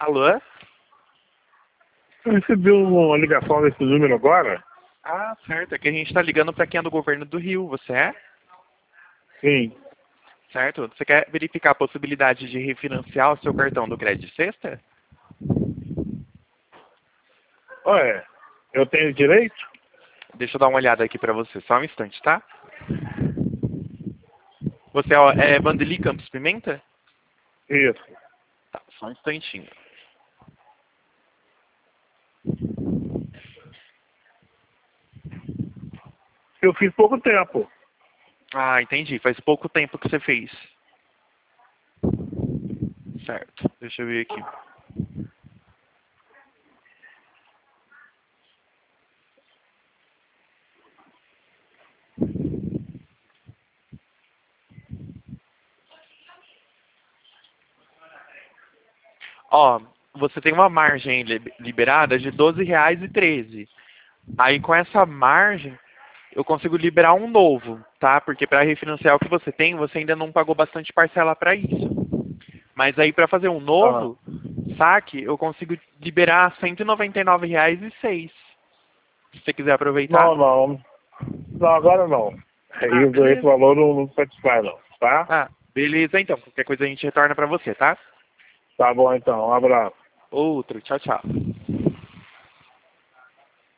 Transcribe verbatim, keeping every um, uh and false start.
Alô? Eu recebi uma ligação desse número agora? Ah, certo. É que a gente tá ligando pra quem é do governo do Rio. Você é? Sim. Certo? Você quer verificar a possibilidade de refinanciar o seu cartão do Crédito Sexta? Ué, eu tenho direito? Deixa eu dar uma olhada aqui pra você. Só um instante, tá? Você é, é Vandeli Campos Pimenta? Isso. Tá, só um instantinho. Eu fiz pouco tempo. Ah, entendi. Faz pouco tempo que você fez. Certo. Deixa eu ver aqui. Ó, você tem uma margem li- liberada de doze reais e treze. Aí com essa margem, eu consigo liberar um novo, tá? Porque para refinanciar o que você tem, você ainda não pagou bastante parcela para isso. Mas aí para fazer um Ah, novo saque, eu consigo liberar cento e noventa e nove reais e seis. Se você quiser não, aproveitar. não. Não, agora não. Ah, Aí esse beleza. valor não, não satisfaz não, tá? Ah, beleza então. Qualquer coisa a gente retorna para você, tá? Tá bom então, um abraço. Outro. Tchau, tchau.